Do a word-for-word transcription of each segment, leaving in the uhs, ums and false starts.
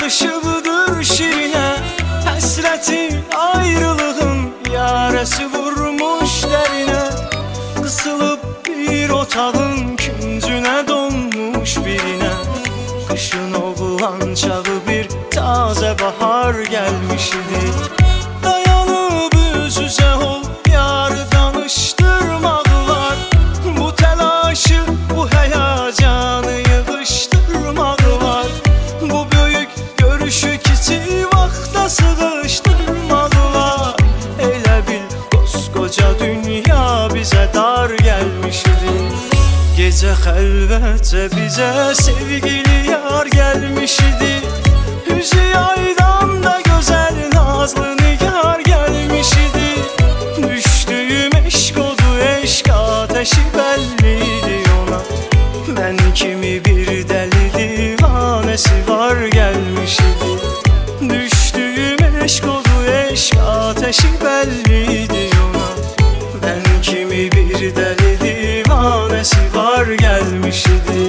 karışıbdır şirinə. Həsrətin, ayrılığın yarəsi vurmuş dərinə. Qısılıb bir otağın küncünə donmuş birinə. Qışın oğlan çağı bir tazə bahar gəlmiş idi. Dayanıb üz-üzə ol yarı danışdırmaq var. Bu təlaşı, bu həyəcanı yığışdırmaq var. Bu böyük görüşü kiçik vaxta sığışdırmaq var. Elə bil qoskoca dünya bizə dar gəlmişdi. Gecə xəlvətcə bizə sevgili yar gəlmişdi. Üzü yaydan da gözəl nazlı nigar gəlmişdi. Düşdüyüm eşq odu, eşq ateşi bəllidir ona. Mən kimi bir dəli divanəsi var gəlmişdi. Düşdüyüm eşq odu, eşq ateşi bəllidir ona. Mən kimi bir dəli divanəsi var gəlmişdi.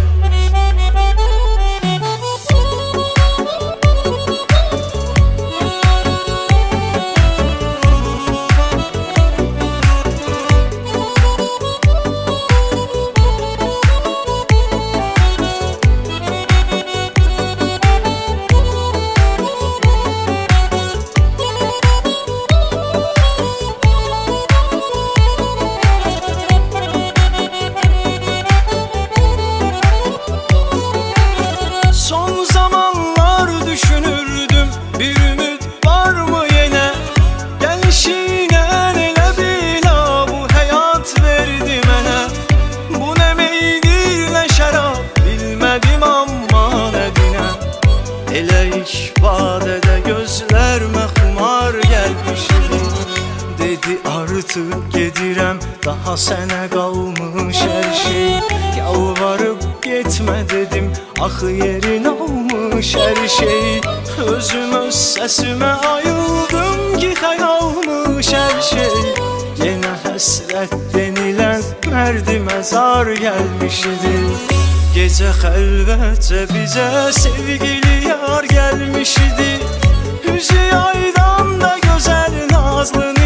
Düşünürdüm bir ümit var mı yenə. Gəlişinə elə bila bu həyat verdi mənə. Bu nə meydir, nə şərab, bilmədim amma nədinə. Elə ilk vadədə gözlərimə xumar gəlmişdi. Dedi artıq gedirəm, daha sənə qalmış hər şey. Yalvarıb getmə dedim, axı yerin almış hər şey. Özüm öz səsimə ayıldım ki, xəyalmış hər şey. Yenə həsrət denilən mərdimə zar gəlmişdi. Gecə xəlvətcə bizə sevgili yar gəlmişdi. Üzü yaydan da gözəl nazlı